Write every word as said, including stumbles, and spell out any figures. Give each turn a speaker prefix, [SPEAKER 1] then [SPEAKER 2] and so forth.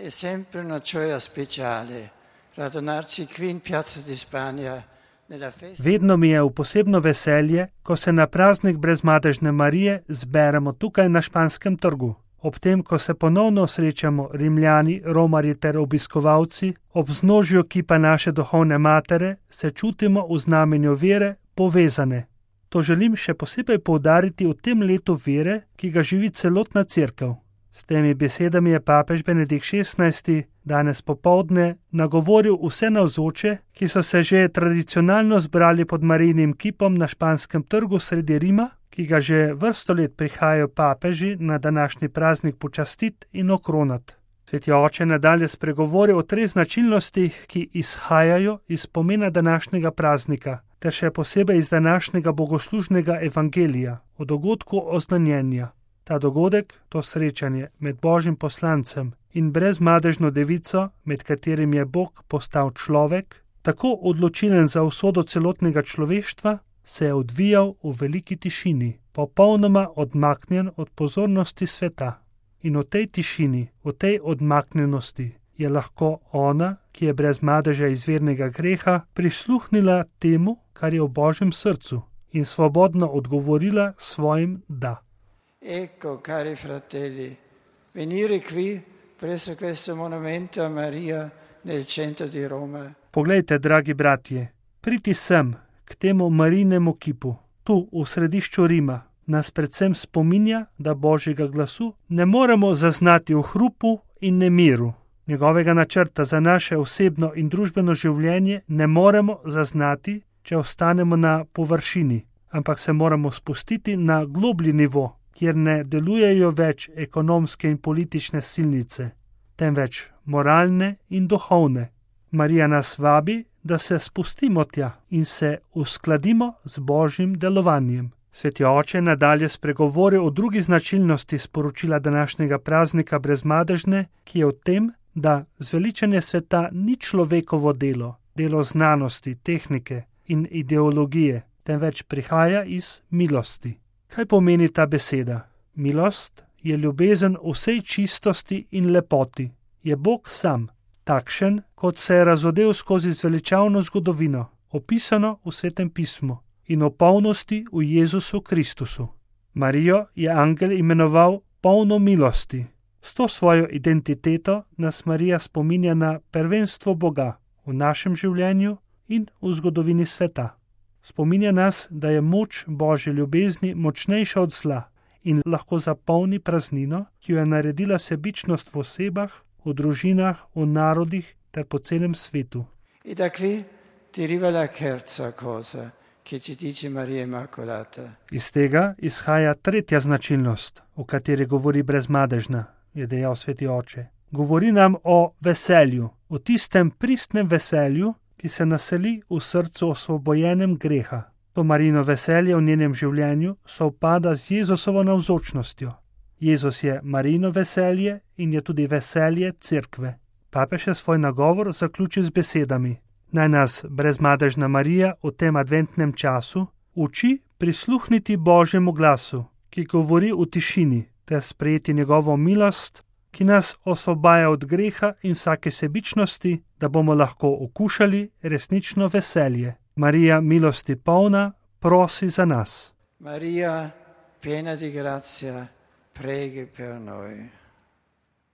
[SPEAKER 1] È sempre una gioia speciale radunarci qui in Piazza di Spagna.
[SPEAKER 2] Vedno mi je v posebno veselje, ko se na praznik brezmadežne Marije zberemo tukaj na Španskem trgu. Ob tem, ko se ponovno srečamo Rimljani, romarji ter obiskovalci, ob vznožju kipa naše duhovne matere, se čutimo v znamenju vere povezane. To želim še posebej poudariti v tem letu vere, ki ga živi celotna cerkev. S temi besedami je papež Benedikt šestnajsti danes popoldne nagovoril vse navzoče, ki so se že tradicionalno zbrali pod Marijinim kipom na Španskem trgu sredi Rima, ki ga že vrsto let prihajajo papeži na današnji praznik počastit in okronat. Sveti oče nadalje spregovori o treh značilnostih, ki izhajajo iz pomena današnjega praznika, ter še posebej iz današnjega bogoslužnega evangelija, o dogodku oznanjenja. Ta dogodek, to srečanje med Božjim poslancem in brezmadežno devico, med katerim je Bog postal človek, tako odločilen za usodo celotnega človeštva, se je odvijal v veliki tišini, popolnoma odmaknjen od pozornosti sveta. In v tej tišini, v tej odmaknjenosti je lahko ona, ki je brez madeža izvirnega greha, prisluhnila temu, kar je v Božjem srcu in svobodno odgovorila svojim da.
[SPEAKER 1] Ecco, cari fratelli, venire qui presso questo monumento a Maria nel centro di Roma.
[SPEAKER 2] Poglejte, dragi bratje, priti sem k temu Marijinemu kipu, tu v središču Rima, nas predvsem spominja, da Božjega glasu ne moremo zaznati v hrupu in nemiru. Njegovega načrta za naše osebno in družbeno življenje ne moremo zaznati, če ostanemo na površini, ampak se moramo spustiti na globlji nivo, kjer ne delujejo več ekonomske in politične silnice, temveč moralne in duhovne. Marija nas vabi, da se spustimo tja in se uskladimo z Božjim delovanjem. Sveti oče nadalje spregovori o drugi značilnosti sporočila današnjega praznika brezmadežne, ki je v tem, da zveličanje sveta ni človekovo delo, delo znanosti, tehnike in ideologije, temveč prihaja iz milosti. Kaj pomeni ta beseda? Milost je ljubezen v vsej čistosti in lepoti. Je Bog sam, takšen, kot se je razodel skozi zveličavno zgodovino, opisano v Svetem pismu in v polnosti v Jezusu Kristusu. Marijo je angel imenoval polno milosti. S to svojo identiteto nas Marija spominja na prvenstvo Boga v našem življenju in v zgodovini sveta. Spominja nas, da je moč Božje ljubezni močnejša od zla in lahko zapolni praznino, ki jo je naredila sebičnost v osebah, v družinah, v narodih ter po celem svetu.
[SPEAKER 1] E da qui deriva la terza cosa, che ci dice Maria Immacolata.
[SPEAKER 2] Iz tega izhaja tretja značilnost, o kateri govori brezmadežna, je dejal Sveti oče. Govori nam o veselju, o tistem pristnem veselju, ki se naseli v srcu osvobojenem greha. To Marijino veselje v njenem življenju sovpada z Jezusovo navzočnostjo. Jezus je Marijino veselje in je tudi veselje cerkve. Papež je svoj nagovor zaključil z besedami: naj nas brezmadežna Marija v tem adventnem času uči prisluhniti Božjemu glasu, ki govori v tišini, ter sprejeti njegovo milost, ki nas osvobaja od greha in vsake sebičnosti, da bomo lahko okušali resnično veselje. Marija, milosti polna, prosi za nas.
[SPEAKER 1] Maria, piena di grazia, preghi per noi.